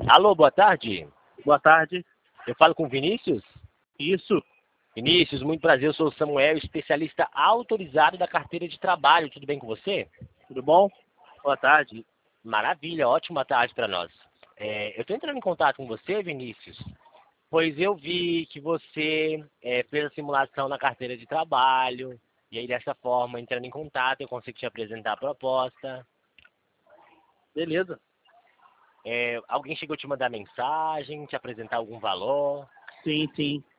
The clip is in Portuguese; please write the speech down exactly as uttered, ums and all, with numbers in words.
Alô, boa tarde. Boa tarde. Eu falo com o Vinícius? Isso. Vinícius, muito prazer, eu sou o Samuel, especialista autorizado da carteira de trabalho. Tudo bem com você? Tudo bom? Boa tarde. Maravilha, ótima tarde para nós. É, eu estou entrando em contato com você, Vinícius, pois eu vi que você é, fez a simulação na carteira de trabalho, e aí dessa forma, entrando em contato, eu consigo te apresentar a proposta. Beleza. É, alguém chegou a te mandar mensagem, te apresentar algum valor? Sim, sim.